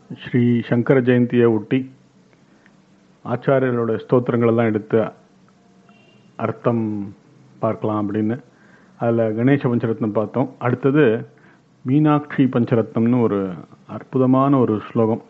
ஸ்ரீ சங்கர ஜெயந்தியை ஒட்டி ஆச்சாரியர்களோட ஸ்தோத்திரங்களெல்லாம் எடுத்து அர்த்தம் பார்க்கலாம் அப்படின்னு அதில் கணேச பஞ்சரத்னம் பார்த்தோம். அடுத்தது மீனாட்சி பஞ்சரத்னம்னு ஒரு அற்புதமான ஒரு ஸ்லோகம்.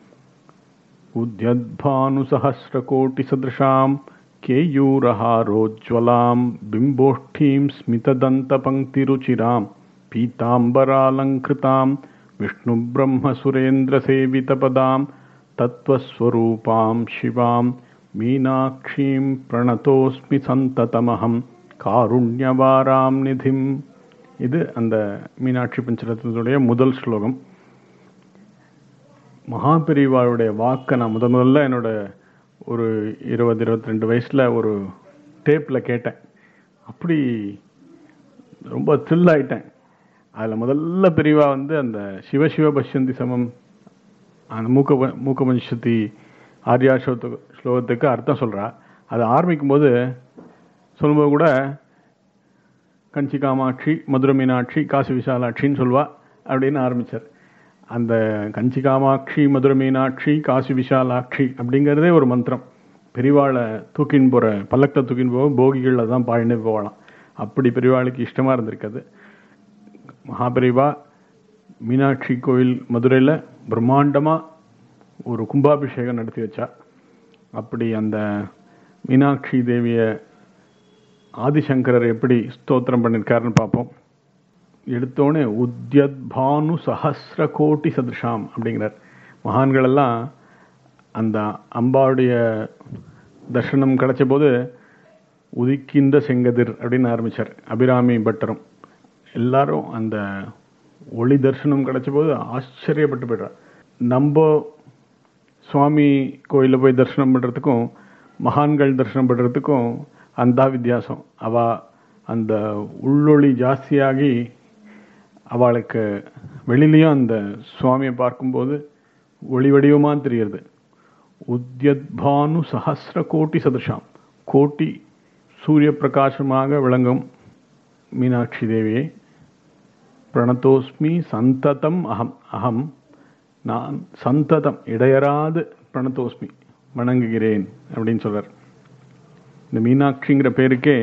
உத்யத்பானு சஹஸ்ரகோட்டி சதிருஷாம் கேயூரஹாரோஜ்வலாம் பிம்போஷ்டீம் ஸ்மிததந்த பங்கிருச்சிராம் பீதாம்பராலங்கிருதாம் விஷ்ணு பிரம்ம சுரேந்திர சேவிதபதாம் தத்வஸ்வரூபாம் சிவாம் மீனாட்சீம் பிரணதோஸ்மி சந்ததமஹம் காருண்யவாராம் நிதிம். இது அந்த மீனாட்சி பஞ்சரத்னத்துடைய முதல் ஸ்லோகம். மகாபெரிவாளுடைய வாக்கை நான் முதல்ல என்னோட ஒரு 20-22 வயசில் ஒரு டேப்பில் கேட்டேன். அப்படி ரொம்ப த்ரில் ஆயிட்டேன். அதில் முதல்ல பெரியவா அந்த சிவசிவ பஷ்யந்தி சமம் அந்த மூக்க பஞ்சதி ஆர்யா ஸ்லோகத்துக்கு அர்த்தம் சொல்கிறா. அதை ஆரம்பிக்கும் போது சொல்லும்போது கூட கஞ்சி காமாட்சி மதுரை மீனாட்சி காசி விசாலாட்சின்னு சொல்வா அப்படின்னு ஆரம்பித்தார். அந்த கஞ்சி காமாட்சி மதுரை மீனாட்சி காசி விசாலாட்சி அப்படிங்கிறதே ஒரு மந்திரம். பெரிவாளை தூக்கின்னு போகிற பல்லக்கில் தூக்கின்னு போக போகிகளில் தான் பாடினே போகலாம். அப்படி பெரிவாளுக்கு இஷ்டமாக இருந்திருக்காது. மகாபெரிவா மீனாட்சி கோயில் மதுரையில் பிரம்மாண்டமாக ஒரு கும்பாபிஷேகம் நடத்தி வச்சா. அப்படி அந்த மீனாட்சி தேவியை ஆதிசங்கரர் எப்படி ஸ்தோத்திரம் பண்ணியிருக்காருன்னு பார்ப்போம். எடுத்தோடனே உத்யத்பானு சஹஸ்ர கோட்டி சதிருஷாம் அப்படிங்கிறார். மகான்களெல்லாம் அந்த அம்பாவுடைய தர்சனம் கிடைச்ச போது உதிக்கின்ற செங்கதிர் அப்படின்னு ஆரம்பித்தார். அபிராமி பட்டரும் எல்லாரும் அந்த ஒளி தரிசனம் கிடைச்ச போது ஆச்சரியப்பட்டு போய்ட்றா. நம்ம சுவாமி கோயிலில் போய் தரிசனம் பண்ணுறதுக்கும் மகான்கள் தரிசனம் பண்ணுறதுக்கும் அந்த வித்தியாசம். அந்த உள்ளொளி ஜாஸ்தியாகி அவளுக்கு வெளியிலையும் அந்த சுவாமியை பார்க்கும்போது ஒளி வடிவமாக தெரியுது. உத்யத்பானு சஹஸ்ர கோட்டி சதுஷாம், கோட்டி சூரிய பிரகாசமாக விளங்கும் மீனாட்சி தேவியை பிரணதோஸ்மி சந்ததம் அகம் நான் சந்ததம் இடையராது பிரணதோஸ்மி வணங்குகிறேன் அப்படின்னு சொல்றார். இந்த மீனாட்சிங்கிற பேருக்கே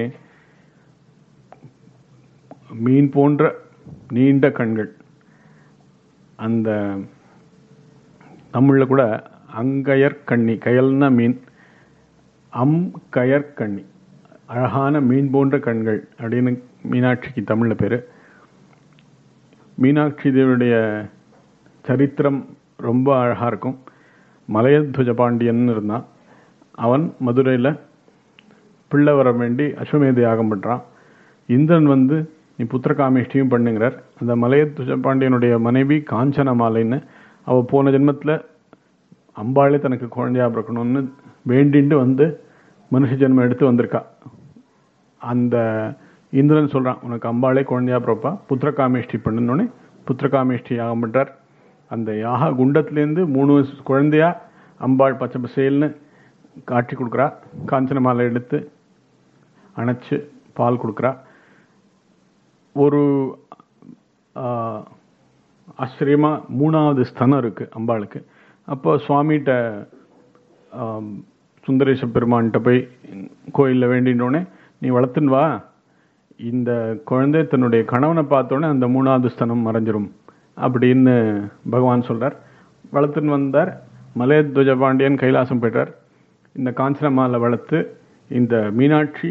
மீன் போன்ற நீண்ட கண்கள். அந்த தமிழில் கூட அங்கயற்கண்ணி, கயல்னா மீன், கயற்கண்ணி அழகான மீன் போன்ற கண்கள் அப்படின்னு மீனாட்சிக்கு தமிழில் பேர். மீனாட்சி தேவியுடைய சரித்திரம் ரொம்ப அழகாக இருக்கும். மலையத்வஜ பாண்டியன் இருந்தான். அவன் மதுரையில் பிள்ளை வர வேண்டி அஸ்வமேத யாகம் பண்ணுறான். இந்திரன் நீ புத்திரகாமேஷ்டியும் பண்ணுங்கிறார். அந்த மலையத்வஜ பாண்டியனுடைய மனைவி காஞ்சனமாலைன்னு அவள் போன ஜென்மத்தில் அம்பாளே தனக்கு குழந்தையா பிறக்கணும்னு வேண்டிண்டு மனுஷ ஜென்மம் எடுத்து வந்திருக்கா. அந்த இந்திரன் சொல்கிறான், உனக்கு அம்பாளே குழந்தையா பிறப்பா, புத்திரகாமேஷ்டி பண்ணுனோடனே புத்திரகாமேஷ்டி யாகம் பண்ணுறார். அந்த யாக குண்டத்துலேருந்து 3 குழந்தையா அம்பாள் பச்சை பசேல்னு காட்சி கொடுக்குறா. காஞ்சன மாலை எடுத்து அணைச்சு பால் கொடுக்குறா. ஒரு ஆச்சரியமாக 3வது ஸ்தனம் இருக்குது அம்பாளுக்கு. அப்போ சுவாமிகிட்ட சுந்தரேச பெருமான்கிட்ட போய் கோயிலில் வேண்டினோடனே நீ வளர்த்துன்னு வா, இந்த குழந்தை தன்னுடைய கணவனை பார்த்தோன்னே அந்த 3வது ஸ்தனம் மறைஞ்சிரும் அப்படின்னு பகவான் சொல்கிறார். வளர்த்துன்னு வந்தார். மலையத்வஜ பாண்டியன் கைலாசம் போய்ட்டார். இந்த காஞ்சனமாலை வளர்த்து இந்த மீனாட்சி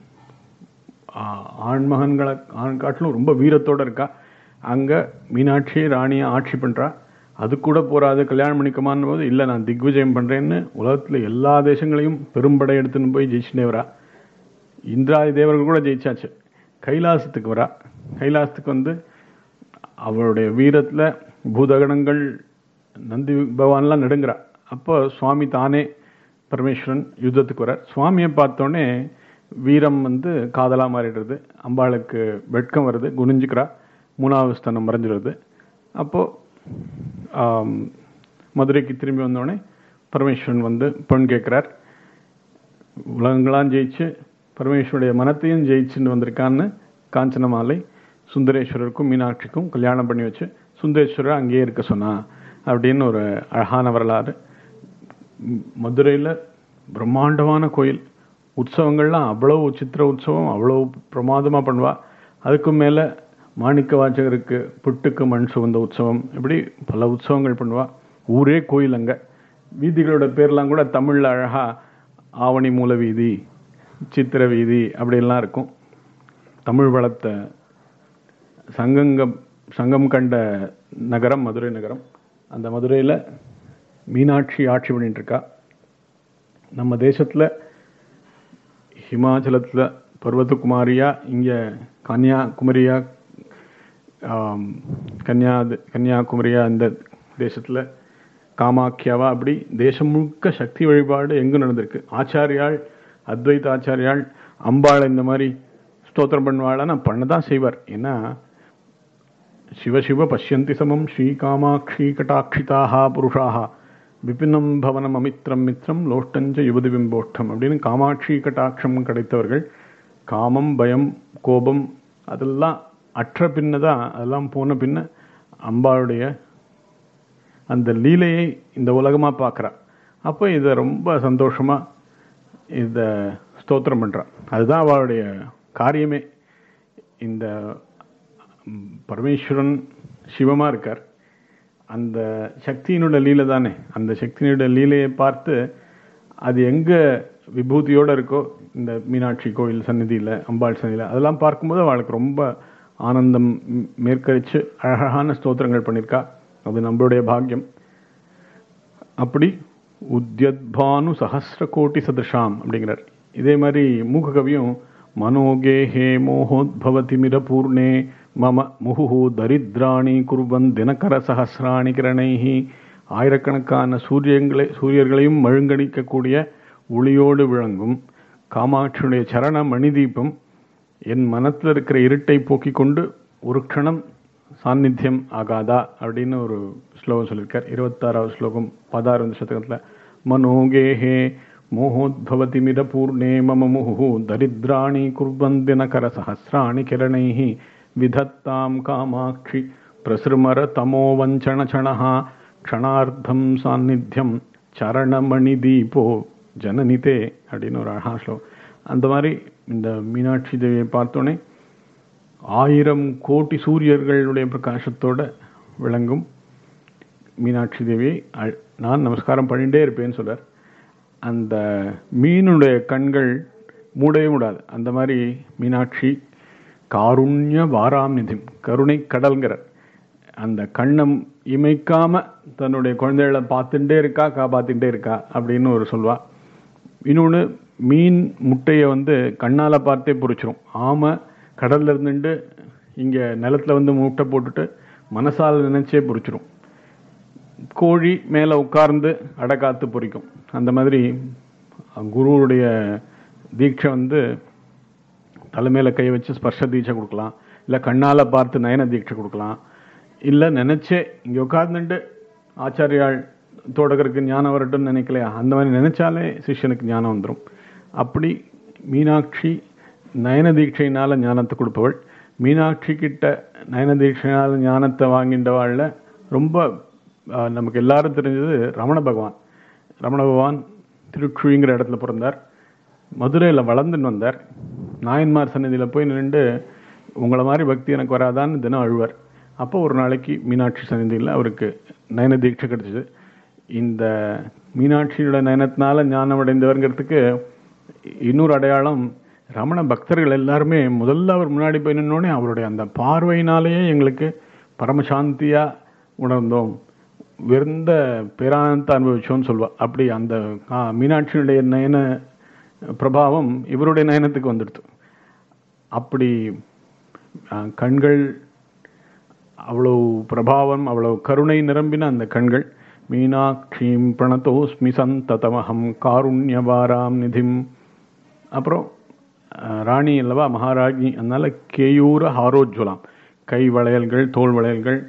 ஆண்மகன்களை காட்டிலும் ரொம்ப வீரத்தோடு இருக்கா. அங்கே மீனாட்சி ராணியை ஆட்சி பண்ணுறா. அது கூட போகாது, கல்யாணம் பண்ணிக்கமான்னு போது இல்லை நான் திக்விஜயம் பண்ணுறேன்னு உலகத்தில் எல்லா தேசங்களையும் பெரும்படை எடுத்துன்னு போய் ஜெயிச்சுனே வரா. இந்திராதி தேவர்கள் கூட ஜெயிச்சாச்சு. கைலாசத்துக்கு வரா. கைலாசத்துக்கு அவளுடைய வீரத்தில் பூதகணங்கள் நந்தி பகவான்லாம் நடுங்கிறா. அப்போ சுவாமி தானே பரமேஸ்வரன் யுத்தத்துக்கு வரார். சுவாமியை பார்த்தோன்னே வீரம் காதலாக மாறிடுறது. அம்பாளுக்கு வெட்கம் வருது, குனிஞ்சுக்கிறா. 3வது ஸ்தனம் மறைஞ்சிடுறது. அப்போது மதுரைக்கு திரும்பி வந்தோடனே பரமேஸ்வரன் பெண் கேட்குறார். உலகங்களாம் ஜெயிச்சு பரமேஸ்வருடைய மனத்தையும் ஜெயிச்சுன்னு வந்திருக்கான்னு காஞ்சனமாலை சுந்தரேஸ்வரருக்கும் மீனாட்சிக்கும் கல்யாணம் பண்ணி வச்சு சுந்தரேஸ்வரர் அங்கேயே இருக்க சொன்னா. அப்படின்னு ஒரு அழகான வரலாறு. மதுரையில் பிரம்மாண்டமான கோயில், உற்சவங்கள்லாம் அவ்வளவு சித்திர உற்சவம் அவ்வளோ பிரமாதமாக பண்ணுவா. அதுக்கு மேலே மாணிக்க வாசகருக்கு புட்டுக்கு மண் சுகந்த உற்சவம், இப்படி பல உற்சவங்கள் பண்ணுவா. ஊரே கோயில். அங்கே வீதிகளோட பேர்லாம் கூட தமிழில் அழகாக ஆவணி மூல வீதி, சித்திர வீதி அப்படிலாம் இருக்கும். தமிழ் வளர்த்த சங்கம் கண்ட நகரம் மதுரை நகரம். அந்த மதுரையில் மீனாட்சி ஆட்சி பண்ணிட்டு இருக்கா. நம்ம தேசத்தில் ஹிமாச்சலத்தில் பர்வதகுமாரியா, இங்கே கன்னியாகுமரியா, கன்னியாகுமரியா இந்த தேசத்தில் காமாக்கியாவா, அப்படி தேசம் முழுக்க சக்தி வழிபாடு எங்கும் நடந்திருக்கு. ஆச்சாரியால், அத்வைத ஆச்சாரியால் அம்பாளை இந்த மாதிரி ஸ்தோத்திரம் பண்ணுவாள். நான் பண்ணதான் செய்வார். ஏன்னா சிவசிவ பஷ்யந்தி சமம் ஸ்ரீ காமாட்சி கட்டாட்சிதாக புருஷாக விபின்னம் பவனம் அமித்ரம் மித்ரம் லோஷ்டஞ்ச யுவதி பிம்போஷ்டம் அப்படின்னு காமாட்சி கட்டாட்சம் கிடைத்தவர்கள். காமம், பயம், கோபம் அதெல்லாம் அற்ற பின்னதான், அதெல்லாம் போன பின்ன அம்பாளுடைய அந்த லீலையை இந்த உலகமாக பார்க்குறா. அப்போ இதை ரொம்ப சந்தோஷமாக இதை ஸ்தோத்திரம் பண்ணுறா. அதுதான் அவளுடைய காரியமே. இந்த பரமேஸ்வரன் சிவமாக இருக்கார், அந்த சக்தியினோட லீலை தானே. அந்த சக்தியினோட லீலையை பார்த்து அது எங்கே விபூதியோடு இருக்கோ, இந்த மீனாட்சி கோயில் சந்நிதியில், அம்பாள் சந்நிதியில், அதெல்லாம் பார்க்கும்போது அவளுக்கு ரொம்ப ஆனந்தம் மேற்கரித்து அழகான ஸ்தோத்திரங்கள் பண்ணியிருக்கா. அது நம்மளுடைய பாக்கியம். அப்படி உத்யத்பானு சஹஸ்ர கோட்டி சதிருஷாம் அப்படிங்கிறார். இதே மாதிரி மூக்க கவியும் மனோகேஹே மோகோத்பவதிமிர பூர்ணே மம முஹு தரித்ராணி குர்வன் தினகர சஹஸ்ராணி கிரணைஹி, ஆயிரக்கணக்கான சூரியர்களையும் மழுங்கடிக்கக்கூடிய ஒளியோடு விளங்கும் காமாட்சியுடைய சரண மணி தீபம் என் மனத்தில் இருக்கிற இருட்டை போக்கிக் கொண்டு ஒரு க்ஷணம் சாநித்தியம் ஆகாதா அப்படின்னு ஒரு ஸ்லோகம் சொல்லியிருக்கார். 26வது ஸ்லோகம் 16வது சதகத்தில் மனோகேஹே மோகோத்பவதிமிர பூர்ணே மம முஹு தரித்ராணி குர்வன் தினகர சஹஸ்ராணி கிரணைஹி விதத்தாம் காமாட்சி பிரசிருமர தமோ வஞ்சன சணஹா க்ஷணார்த்தம் சாநித்தியம் சரணமணி தீபோ ஜனனிதே அப்படின்னு ஒரு அழகா ஸ்லோகம். அந்த மாதிரி இந்த மீனாட்சி தேவியை பார்த்தோன்னே 1000 கோடி சூரியர்களுடைய பிரகாசத்தோட விளங்கும் மீனாட்சி தேவியை நான் நமஸ்காரம் பண்ணிகிட்டே இருப்பேன்னு சொல்றார். அந்த மீனுடைய கண்கள் மூடவே மூடாது. அந்த மாதிரி மீனாட்சி காருண்ய வாராம் நிதி, கருணை கடல்கிறார். அந்த கண்ணம் இமைக்காம தன்னுடைய குழந்தைகளை பார்த்துட்டே இருக்கா, காப்பாத்திட்டே இருக்கா அப்படின்னு ஒரு சொல்வா. இன்னொன்று, மீன் முட்டையை கண்ணால் பார்த்தே பொறிச்சிரும். ஆமை கடல்ல இருந்துட்டு இங்கே நிலத்தில் முட்டை போட்டுட்டு மனசால் நினைச்சே பொறிச்சிரும். கோழி மேலே உட்கார்ந்து அடக்காத்து பொறிக்கும். அந்த மாதிரி குருவுடைய தீட்சை தலைமையில கை வச்சு ஸ்பர்ஷ தீட்சை கொடுக்கலாம், இல்லை கண்ணால் பார்த்து நயன தீட்சை கொடுக்கலாம், இல்லை நினைச்சே இங்கே உட்கார்ந்துட்டு ஆச்சாரியால் தோடகருக்கு ஞானம் வரட்டும்னு நினைக்கலையா, அந்த மாதிரி நினைச்சாலே சிஷ்யனுக்கு ஞானம் வந்துடும். அப்படி மீனாட்சி நயன தீட்சையினால ஞானத்தை கொடுப்பவள். மீனாட்சி கிட்ட நயன தீட்சையினால ஞானத்தை வாங்கின்றவாழ்ல ரொம்ப நமக்கு எல்லாரும் தெரிஞ்சது ரமண பகவான். ரமண பகவான் திருச்சுழிங்கிற இடத்துல பிறந்தார். மதுரையில் வளர்ந்துன்னு வந்தார். நாயன்மார் சன்னதியில் போய் நின்று உங்களை மாதிரி பக்தி எனக்கு வராதான்னு தினம் அழுவார். அப்போ ஒரு நாளைக்கு மீனாட்சி சன்னதியில் அவருக்கு நயன தீட்சை கிடைச்சிது. இந்த மீனாட்சியோட நயனத்தினால ஞானம் அடைந்தவர்ங்கிறதுக்கு இன்னொரு அடையாளம், ரமண பக்தர்கள் எல்லாருமே முதல்ல அவர் முன்னாடி போய் நின்னோடனே அவருடைய அந்த பார்வையினாலேயே எங்களுக்கு பரமசாந்தியா உணர்ந்தோம், வெறுந்த பேரானந்தத்தை அனுபவிச்சோன்னு சொல்வா. அப்படி அந்த மீனாட்சியினுடைய நயன பிரபாவம் இவருடைய நயனத்துக்கு வந்துடுது. அப்படி கண்கள் அவ்வளவு பிரபாவம், அவ்வளவு கருணை நிரம்பின அந்த கண்கள். மீனாட்சீம் பிரணதோஸ்மி சந்ததமஹம் காருண்யவாராம் நிதிம். அப்புறம் ராணி அல்லவா, மகாராஜி, அதனால கேயூர ஹாரோஜ்வலாம், கை வளையல்கள், தோல் வளையல்கள்,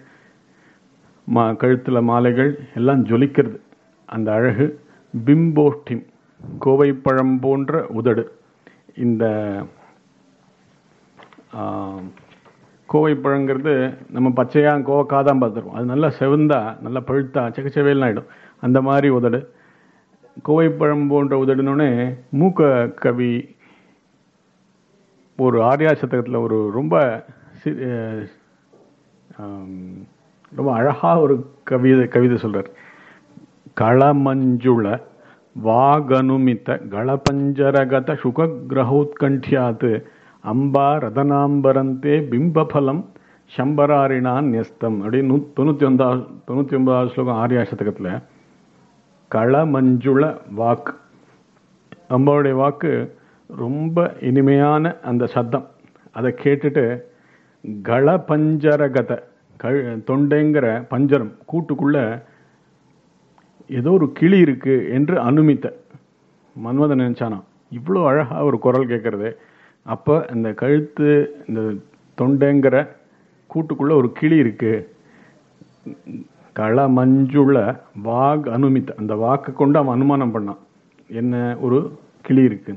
கழுத்தில் மாலைகள் எல்லாம் ஜொலிக்கிறது அந்த அழகு. பிம்போஷ்டிம், கோவைப்பழம் போன்ற உதடு. இந்த கோவைப்பழங்கிறது நம்ம பச்சையாக கோவக்காய் தான் பார்த்துருவோம். அது நல்லா செவந்தா நல்லா பழுத்தா செக்கச்செவேல்னு ஆகிடும். அந்த மாதிரி உதடு. கோவைப்பழம் போன்ற உதடுனோடனே மூக்க கவி ஒரு ஆர்யா சதகத்தில் ஒரு ரொம்ப ரொம்ப அழகாக ஒரு கவிதை சொல்கிறார். களமஞ்சுள வாகனுமித்த களபஞ்சரகத சுககிரகோத்கண்ட்யாத் அம்பா ரதனாம்பரந்தே பிம்பபலம் சம்பராரிணான் நெஸ்தம் அப்படின்னு 99வது ஸ்லோகம் ஆர்யா சதகத்தில். களமஞ்சுள வாக்கு, அம்பாவுடைய வாக்கு ரொம்ப இனிமையான அந்த சத்தம். அதை கேட்டுட்டு களபஞ்சரகத தொண்டைங்கிற பஞ்சரம் கூட்டுக்குள்ள ஏதோ ஒரு கிளி இருக்கு என்று அனுமித்த மன்மதன் நினைச்சானா. இவ்வளோ அழகாக ஒரு குரல் கேட்கறது. அப்போ இந்த கழுத்து இந்த தொண்டைங்கிற கூட்டுக்குள்ள ஒரு கிளி இருக்கு. களமஞ்சுள வாக் அனுமித்த, அந்த வாக்கு கொண்டு அவன் அனுமானம் பண்ணான் என்ன ஒரு கிளி இருக்கு.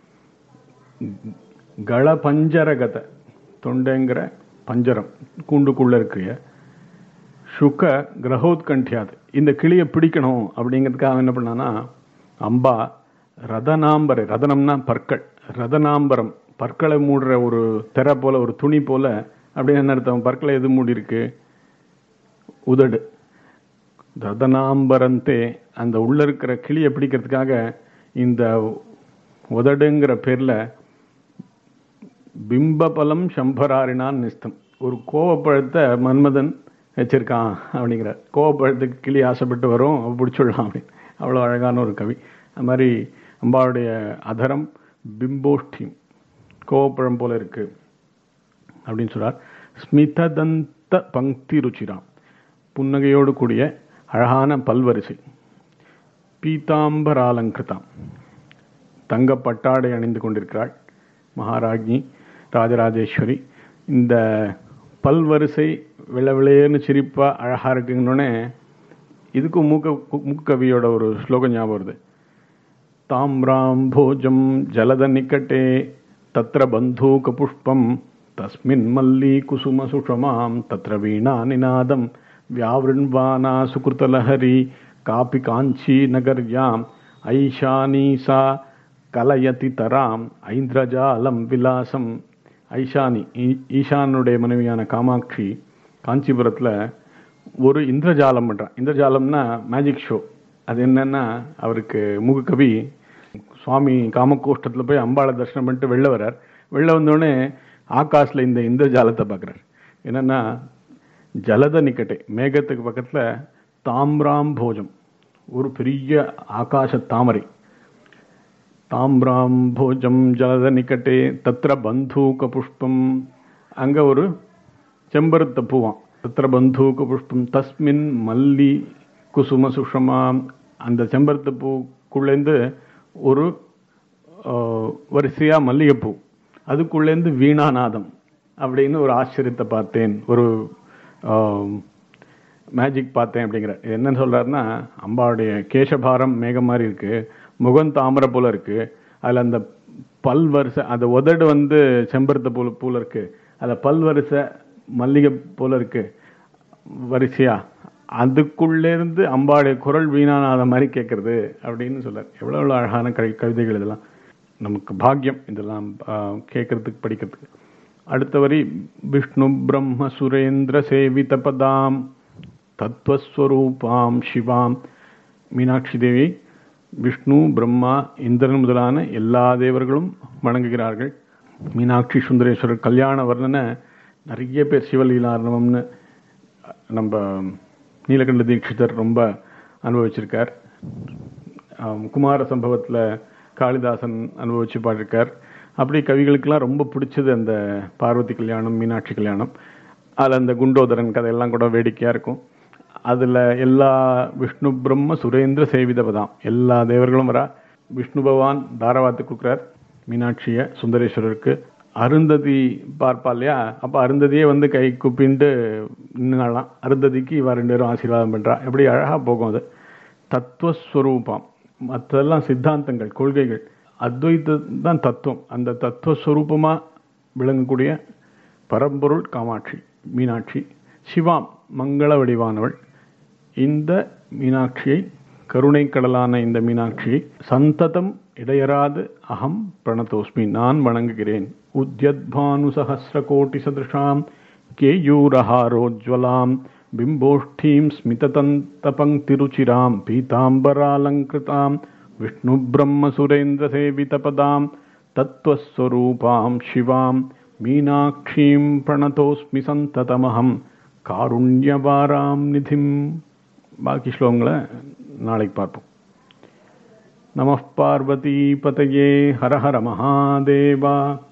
களபஞ்சரகத தொண்டைங்கிற பஞ்சரம் கூண்டுக்குள்ள இருக்கிற சுக கிரகோத்கண்ட்யாது, இந்த கிளியை பிடிக்கணும் அப்படிங்கிறதுக்காக அவன் என்ன பண்ணான்னா, அம்பா ரதனாம்பரை, ரதனம்னா பற்கள், ரதனாம்பரம் பற்களை மூடுற ஒரு திரை போல ஒரு துணி போல அப்படின்னு என்ன அர்த்தம்? பற்களை எது மூடி இருக்கு? உதடு. ரதனாம்பரந்தே, அந்த உள்ள இருக்கிற கிளியை பிடிக்கிறதுக்காக இந்த உதடுங்கிற பேர்ல பிம்பபலம் சம்பராரினான் நிஸ்தம், ஒரு கோவப்பழத்தை மன்மதன் வச்சிருக்கான் அப்படிங்கிற. கோவப்பழத்துக்கு கிளி ஆசைப்பட்டு வரும், பிடிச்சிடலாம் அப்படின்னு. அவ்வளோ அழகான ஒரு கவி. அது மாதிரி அம்பாவுடைய அதரம் பிம்போஷ்டி, கோவப்பழம் போல இருக்கு அப்படின்னு சொல்றார். ஸ்மிததந்த பங்கி ருச்சிராம், புன்னகையோடு கூடிய அழகான பல்வரிசை. பீதாம்பராலங்கிருதாம், தங்க பட்டாடை அணிந்து கொண்டிருக்கிறாள் மகாராஜ்ஞி ராஜராஜேஸ்வரி. இந்த பல்வரிசை விளவிளையன்னு சிரிப்பா அழகா இருக்குங்கன்னொடனே இதுக்கும் மூக்கவியோட ஒரு ஸ்லோகம் ஞாபகம் வருது. தாம்ராம் போஜம் ஜலத நிக்கட்டே தத்ர பந்தூக புஷ்பம் தஸ்மின் மல்லி குசும சுஷமாம் தத்ர வீணா நிநாதம் வியாவிருண்வானா சுகிருதலஹரி காபி காஞ்சி நகர்யாம் ஐஷானீசா கலயதி தராம் ஐந்திரஜாலம் விலாசம். ஐஷானி, ஈஷானுடைய மனைவியான காமாட்சி காஞ்சிபுரத்தில் ஒரு இந்திரஜாலம் பண்ணுறான். இந்திரஜாலம்னா மேஜிக் ஷோ. அது என்னன்னா, அவருக்கு மூககவி சுவாமி காமகோஷ்டத்தில் போய் அம்பாளை தரிசனம் பண்ணிட்டு வெளில வர்றார். வெளில வந்தோடனே ஆகாசில் இந்த இந்திரஜாலத்தை பார்க்குறார். என்னன்னா, ஜலத நிக்கட்டை, மேகத்துக்கு பக்கத்தில் தாம்ராம் போஜம், ஒரு பெரிய ஆகாச தாமரை. தாம்ராம் போஜம் ஜலத நிக்கட்டே தத்ர பந்தூக புஷ்பம், அங்கே ஒரு செம்பருத்த பூவான். தத்ர பந்தூக புஷ்பம் தஸ்மின் மல்லி குசும சுஷமாம், அந்த செம்பருத்த பூக்குள்ளேருந்து ஒரு வரிசையாக மல்லிகைப்பூ, அதுக்குள்ளேருந்து வீணாநாதம் அப்படின்னு ஒரு ஆச்சரியத்தை பார்த்தேன், ஒரு மேஜிக் பார்த்தேன் அப்படிங்கிற. என்னன்னு சொல்கிறாருன்னா, அம்பாவுடைய கேசபாரம் மேகம் மாதிரி இருக்குது, முகம் தாமரை போல இருக்குது, அதில் அந்த பல்வரிசை, அந்த உதடு செம்பருத்த பூல இருக்குது, அதில் பல்வரிசை மல்லிகை போல இருக்குது வரிசையா, அதுக்குள்ளேருந்து அம்பாவுடைய குரல் வீணானாத மாதிரி கேட்கறது அப்படின்னு சொல்றார். எவ்வளோ எவ்வளோ அழகான கவிதைகள் இதெல்லாம். நமக்கு பாக்கியம் இதெல்லாம் கேட்கறதுக்கு படிக்கிறதுக்கு. அடுத்த வரி, விஷ்ணு பிரம்ம சுரேந்திர சேவித பதாம் தத்வஸ்வரூபாம் சிவாம். மீனாட்சி தேவி விஷ்ணு பிரம்மா இந்திரன் முதலான எல்லா தேவர்களும் வணங்குகிறார்கள். மீனாட்சி சுந்தரேஸ்வரர் கல்யாண வர்ணனை நிறைய பேர் சிவலீலார்ணவம்னு நம்ம நீலகண்ட தீட்சிதர் ரொம்ப அனுபவிச்சிருக்கார். குமார சம்பவத்தில் காளிதாசன் அனுபவிச்சு பாடிருக்கார். அப்படி கவிகளுக்கெல்லாம் ரொம்ப பிடிச்சது அந்த பார்வதி கல்யாணம், மீனாட்சி கல்யாணம். அதில் அந்த குண்டோதரன் கதையெல்லாம் கூட வேடிக்கையாக இருக்கும். அதில் எல்லா விஷ்ணு பிரம்ம சுரேந்திர சேவிதபதாம், எல்லா தேவர்களும் வரா. விஷ்ணு பகவான் தாரவாத்து கொடுக்குறார் மீனாட்சியை சுந்தரேஸ்வரருக்கு. அருந்ததி பார்ப்பா இல்லையா, அப்போ அருந்ததியே கை குப்பின்ட்டு நின்னாலாம். அருந்ததிக்கு இவ 2 பேரும் ஆசீர்வாதம் பண்ணுறா. எப்படி அழகாக போகும் அது. தத்துவஸ்வரூபம், மற்றெல்லாம் சித்தாந்தங்கள், கொள்கைகள். அத்வைத்தம் தான் தத்துவம். அந்த தத்துவஸ்வரூபமாக விளங்கக்கூடிய பரம்பொருள் காமாட்சி மீனாட்சி, சிவாம் மங்கள வடிவானவள். இந்த மீனாட்சியை, கருணை கடலான இந்த மீனாட்சியை சந்ததம் இடையராது அகம் பிரணதோஸ்மி, நான் வணங்குகிறேன். உத்யத்பானு சஹஸ்ர கோட்டி சதிருஷாம் கேயூரஹாரோஜ்வலாம் பிம்போஷ்டீம் ஸ்மிததந்த பங்கிருச்சிராம் பீதாம்பராலங்கிருதாம் விஷ்ணு பிரம்ம சுரேந்திர சேவிதபதாம் தத்வஸ்வரூபாம் சிவாம் மீனாட்சீம் பிரணதோஸ்மி சந்ததமஹம் காருண்யவாராம் நிதிம். பாக்கி ஸ்லோகங்களை நாளைக்கு பார்ப்போம். நமः பார்வதி பதயே, ஹர ஹர மகாதேவா.